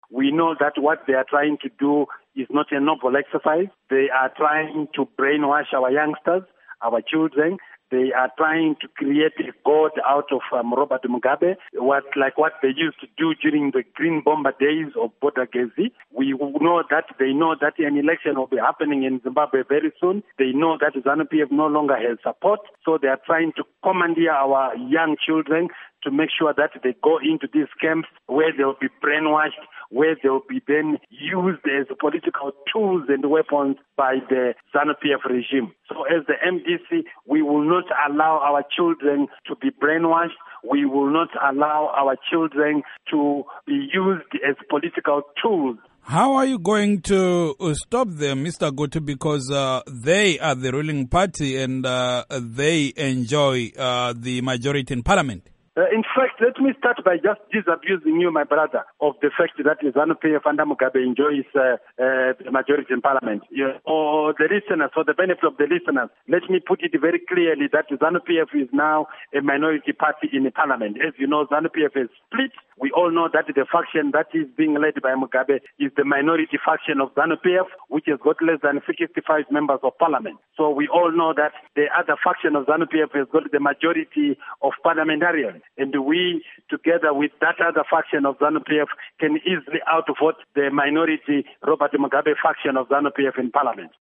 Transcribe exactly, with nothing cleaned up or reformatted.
We know that what they are trying to do is not a noble exercise. They are trying to brainwash our youngsters, our children. They are trying to create a god out of um, Robert Mugabe, what, like what they used to do during the Green Bomber days of Bodagezi. We know that they know that an election will be happening in Zimbabwe very soon. They know that ZANU-P F no longer has support, so they are trying to commandeer our young children to make sure that they go into these camps where they will be brainwashed, where they will be then used as political tools and weapons by the ZANU-P F regime. So as the M D C, we will not allow our children to be brainwashed. We will not allow our children to be used as political tools. How are you going to stop them, Mister Gutu, because uh, they are the ruling party and uh, they enjoy uh, the majority in parliament? Uh, in fact, let me start by just disabusing you, my brother, of the fact that ZANU-P F under Mugabe enjoys uh, uh, the majority in parliament. Yeah. For the listeners, for the benefit of the listeners, let me put it very clearly that ZANU-P F is now a minority party in the parliament. As you know, ZANU-P F is split. We all know that the faction that is being led by Mugabe is the minority faction of ZANU-P F, which has got less than sixty-five members of parliament. So we all know that the other faction of ZANU-P F has got the majority of parliamentarians. And we, together with that other faction of ZANU-P F, can easily outvote the minority Robert Mugabe faction of ZANU-P F in parliament.